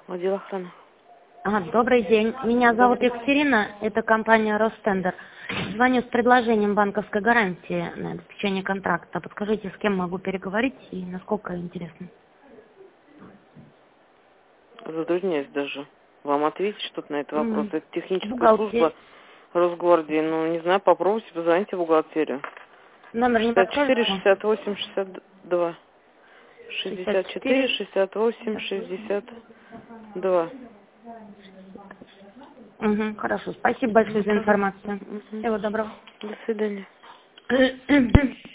Отдел охраны. Добрый день. Меня зовут Екатерина, это компания Ростендер. Звоню с предложением банковской гарантии на обеспечение контракта. Подскажите, с кем могу переговорить и насколько интересно? Затрудняюсь даже вам ответить что-то на этот вопрос. Это техническая Бухгалтерия. служба Росгвардии. Ну, не знаю, попробуйте, позвоните в бухгалтерию. Номер не 64 подскажете? 68 62. 64 68 62. Хорошо. Спасибо большое за информацию. Мгм. Всего доброго. До свидания.